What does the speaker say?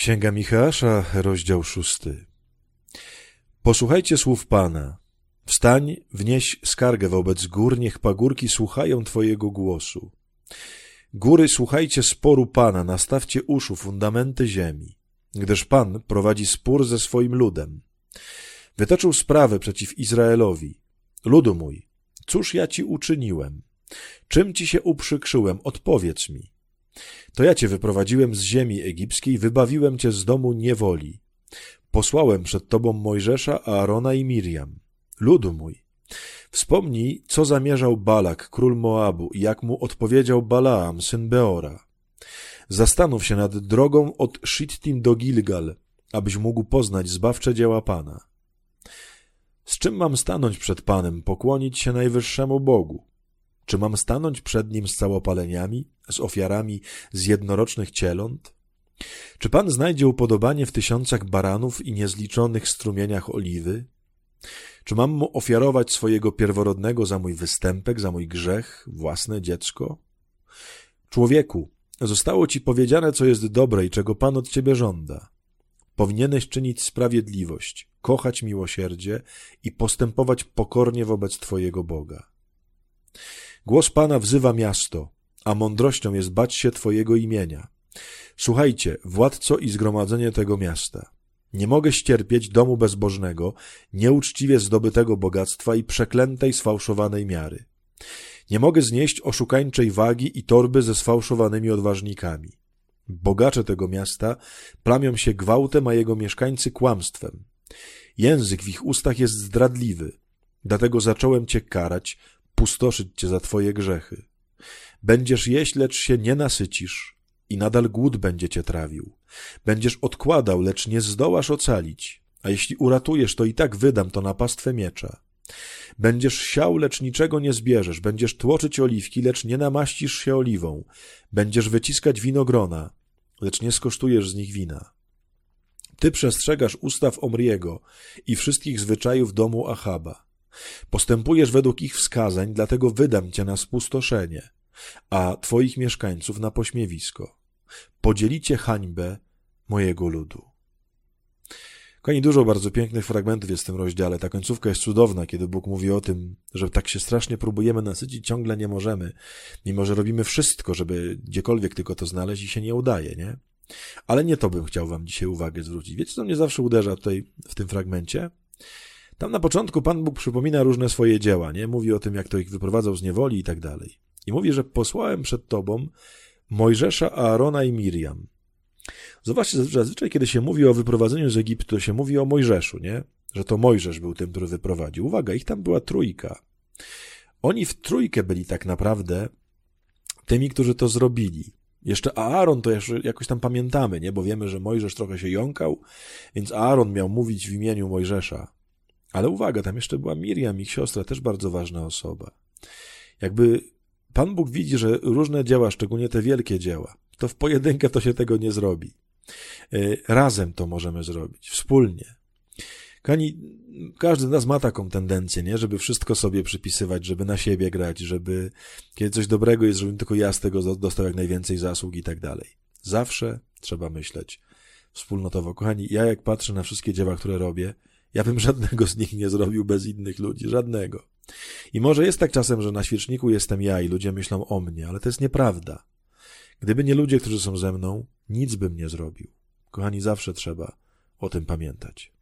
Księga Micheasza, rozdział 6. Posłuchajcie słów Pana. Wstań, wnieś skargę wobec gór, niech pagórki słuchają Twojego głosu. Góry, słuchajcie sporu Pana, nastawcie uszu, fundamenty ziemi, gdyż Pan prowadzi spór ze swoim ludem. Wytoczył sprawę przeciw Izraelowi. Ludu mój, cóż ja Ci uczyniłem? Czym Ci się uprzykrzyłem? Odpowiedz mi. To ja Cię wyprowadziłem z ziemi egipskiej, wybawiłem Cię z domu niewoli. Posłałem przed Tobą Mojżesza, Aarona i Mirjam. Ludu mój, wspomnij, co zamierzał Balak, król Moabu, i jak mu odpowiedział Balaam, syn Beora. Zastanów się nad drogą od Shittim do Gilgal, abyś mógł poznać zbawcze dzieła Pana. Z czym mam stanąć przed Panem, pokłonić się najwyższemu Bogu? Czy mam stanąć przed Nim z całopaleniami, z ofiarami z jednorocznych cieląt? Czy Pan znajdzie upodobanie w 1000 baranów i niezliczonych strumieniach oliwy? Czy mam Mu ofiarować swojego pierworodnego za mój występek, za mój grzech, własne dziecko? Człowieku, zostało Ci powiedziane, co jest dobre i czego Pan od Ciebie żąda. Powinieneś czynić sprawiedliwość, kochać miłosierdzie i postępować pokornie wobec Twojego Boga. Głos Pana wzywa miasto, a mądrością jest bać się Twojego imienia. Słuchajcie, władco i zgromadzenie tego miasta. Nie mogę ścierpieć domu bezbożnego, nieuczciwie zdobytego bogactwa i przeklętej, sfałszowanej miary. Nie mogę znieść oszukańczej wagi i torby ze sfałszowanymi odważnikami. Bogacze tego miasta plamią się gwałtem, a jego mieszkańcy kłamstwem. Język w ich ustach jest zdradliwy, dlatego zacząłem Cię karać, pustoszyć Cię za Twoje grzechy. Będziesz jeść, lecz się nie nasycisz i nadal głód będzie Cię trawił. Będziesz odkładał, lecz nie zdołasz ocalić, a jeśli uratujesz, to i tak wydam to na pastwę miecza. Będziesz siał, lecz niczego nie zbierzesz, będziesz tłoczyć oliwki, lecz nie namaścisz się oliwą. Będziesz wyciskać winogrona, lecz nie skosztujesz z nich wina. Ty przestrzegasz ustaw Omriego i wszystkich zwyczajów domu Achaba. Postępujesz według ich wskazań, dlatego wydam Cię na spustoszenie, a Twoich mieszkańców na pośmiewisko. Podzielicie hańbę mojego ludu. Kochani, dużo bardzo pięknych fragmentów jest w tym rozdziale. Ta końcówka jest cudowna, kiedy Bóg mówi o tym, że tak się strasznie próbujemy nasycić, ciągle nie możemy, mimo że robimy wszystko, żeby gdziekolwiek tylko to znaleźć i się nie udaje, nie? Ale nie to bym chciał Wam dzisiaj uwagę zwrócić. Wiecie, co mnie zawsze uderza tutaj w tym fragmencie? Tam na początku Pan Bóg przypomina różne swoje dzieła, nie? Mówi o tym, jak to ich wyprowadzał z niewoli i tak dalej. I mówi, że posłałem przed Tobą Mojżesza, Aarona i Mirjam. Zobaczcie, zazwyczaj kiedy się mówi o wyprowadzeniu z Egiptu, to się mówi o Mojżeszu, nie? Że to Mojżesz był tym, który wyprowadził. Uwaga, ich tam była 3. Oni w 3 byli tak naprawdę tymi, którzy to zrobili. Jeszcze Aaron to jeszcze jakoś tam pamiętamy, nie? Bo wiemy, że Mojżesz trochę się jąkał, więc Aaron miał mówić w imieniu Mojżesza. Ale uwaga, tam jeszcze była Mirjam, ich siostra, też bardzo ważna osoba. Jakby Pan Bóg widzi, że różne dzieła, szczególnie te wielkie dzieła, to w pojedynkę to się tego nie zrobi. Razem to możemy zrobić, wspólnie. Kochani, każdy z nas ma taką tendencję, nie? Żeby wszystko sobie przypisywać, żeby na siebie grać, żeby kiedy coś dobrego jest, żebym tylko ja z tego dostał jak najwięcej zasług i tak dalej. Zawsze trzeba myśleć wspólnotowo. Kochani, ja jak patrzę na wszystkie dzieła, które robię, ja bym żadnego z nich nie zrobił bez innych ludzi, żadnego. I może jest tak czasem, że na świeczniku jestem ja i ludzie myślą o mnie, ale to jest nieprawda. Gdyby nie ludzie, którzy są ze mną, nic bym nie zrobił. Kochani, zawsze trzeba o tym pamiętać.